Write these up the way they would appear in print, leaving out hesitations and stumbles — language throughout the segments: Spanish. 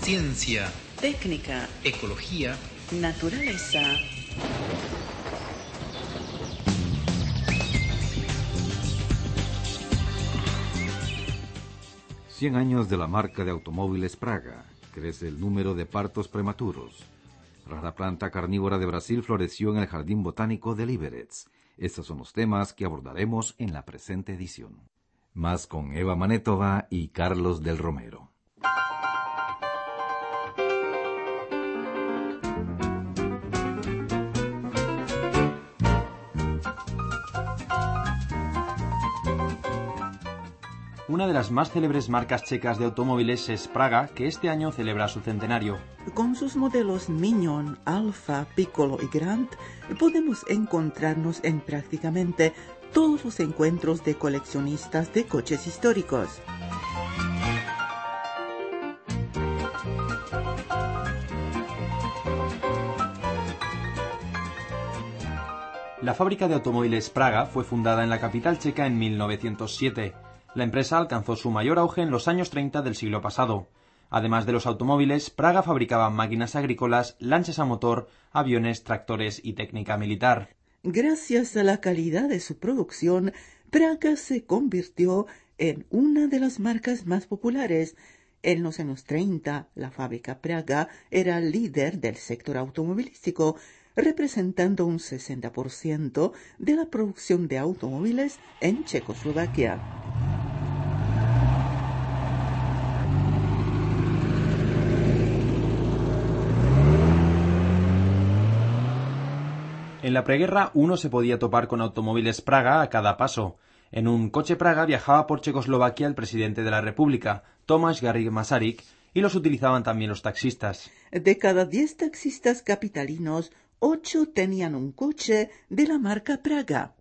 Ciencia, técnica, ecología, naturaleza. Cien años de la marca de automóviles Praga. Crece el número de partos prematuros. Rara planta carnívora de Brasil floreció en el Jardín Botánico de Liberec. Estos son los temas que abordaremos en la presente edición. Más con Eva Manetova y Carlos del Romero. Una de las más célebres marcas checas de automóviles es Praga, que este año celebra su centenario. Con sus modelos Mignon, Alfa, Piccolo y Grand, podemos encontrarnos en prácticamente todos los encuentros de coleccionistas de coches históricos. La fábrica de automóviles Praga fue fundada en la capital checa en 1907. La empresa alcanzó su mayor auge en los años 30 del siglo pasado. Además de los automóviles, Praga fabricaba máquinas agrícolas, lanchas a motor, aviones, tractores y técnica militar. Gracias a la calidad de su producción, Praga se convirtió en una de las marcas más populares. En los años 30, la fábrica Praga era líder del sector automovilístico, representando un 60% de la producción de automóviles en Checoslovaquia. En la preguerra uno se podía topar con automóviles Praga a cada paso. En un coche Praga viajaba por Checoslovaquia el presidente de la República, Tomáš Garrigue Masaryk, y los utilizaban también los taxistas. De cada 10 taxistas capitalinos, 8 tenían un coche de la marca Praga.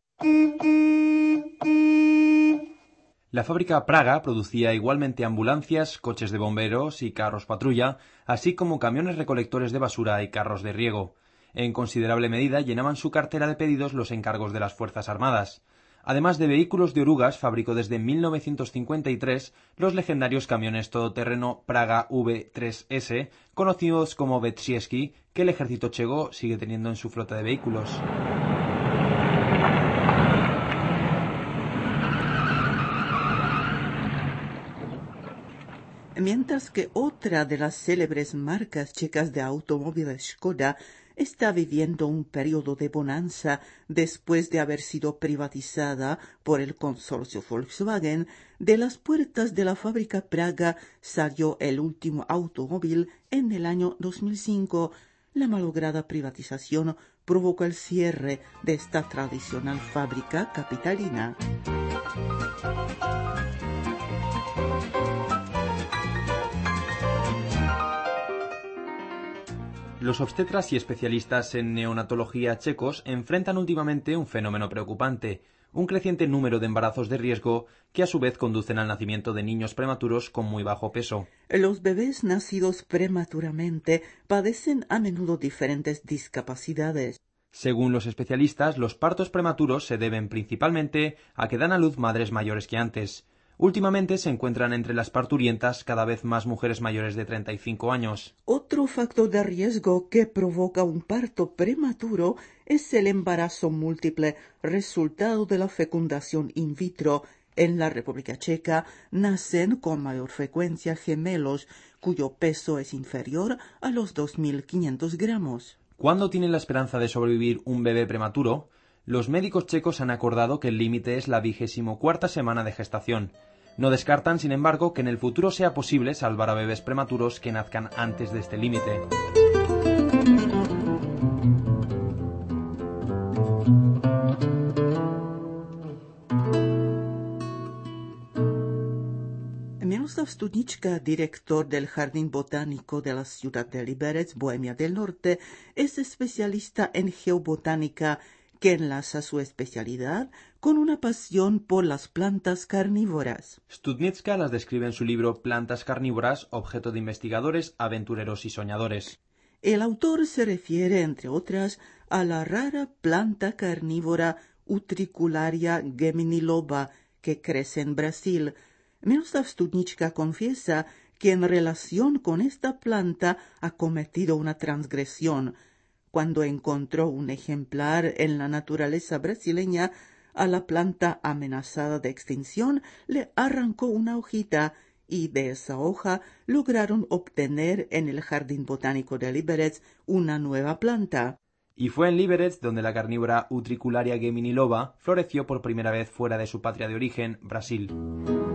La fábrica Praga producía igualmente ambulancias, coches de bomberos y carros patrulla, así como camiones recolectores de basura y carros de riego. En considerable medida llenaban su cartera de pedidos los encargos de las Fuerzas Armadas. Además de vehículos de orugas, fabricó desde 1953 los legendarios camiones todoterreno Praga V3S, conocidos como Vetrzewski, que el ejército checo sigue teniendo en su flota de vehículos. Mientras que otra de las célebres marcas checas de automóviles Škoda está viviendo un periodo de bonanza después de haber sido privatizada por el consorcio Volkswagen, de las puertas de la fábrica Praga salió el último automóvil en el año 2005. La malograda privatización provocó el cierre de esta tradicional fábrica capitalina. Los obstetras y especialistas en neonatología checos enfrentan últimamente un fenómeno preocupante, un creciente número de embarazos de riesgo que a su vez conducen al nacimiento de niños prematuros con muy bajo peso. Los bebés nacidos prematuramente padecen a menudo diferentes discapacidades. Según los especialistas, los partos prematuros se deben principalmente a que dan a luz madres mayores que antes. Últimamente se encuentran entre las parturientas cada vez más mujeres mayores de 35 años. Otro factor de riesgo que provoca un parto prematuro es el embarazo múltiple, resultado de la fecundación in vitro. En la República Checa nacen con mayor frecuencia gemelos, cuyo peso es inferior a los 2.500 gramos. ¿Cuándo tiene la esperanza de sobrevivir un bebé prematuro? Los médicos checos han acordado que el límite es la 24ª semana de gestación. No descartan, sin embargo, que en el futuro sea posible salvar a bebés prematuros que nazcan antes de este límite. Miroslav Studnička, director del Jardín Botánico de la ciudad de Liberec, Bohemia del Norte, es especialista en geobotánica que enlaza su especialidad con una pasión por las plantas carnívoras. Studnička las describe en su libro Plantas carnívoras, objeto de investigadores, aventureros y soñadores. El autor se refiere, entre otras, a la rara planta carnívora Utricularia geminiloba que crece en Brasil. Miroslav Studnička confiesa que en relación con esta planta ha cometido una transgresión. Cuando encontró un ejemplar en la naturaleza brasileña, a la planta amenazada de extinción le arrancó una hojita y de esa hoja lograron obtener en el Jardín Botánico de Liberec una nueva planta. Y fue en Liberec donde la carnívora Utricularia geminiloba floreció por primera vez fuera de su patria de origen, Brasil.